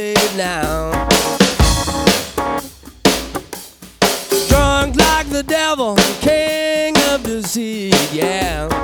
slave now. Drunk like the devil, king of deceit, yeah.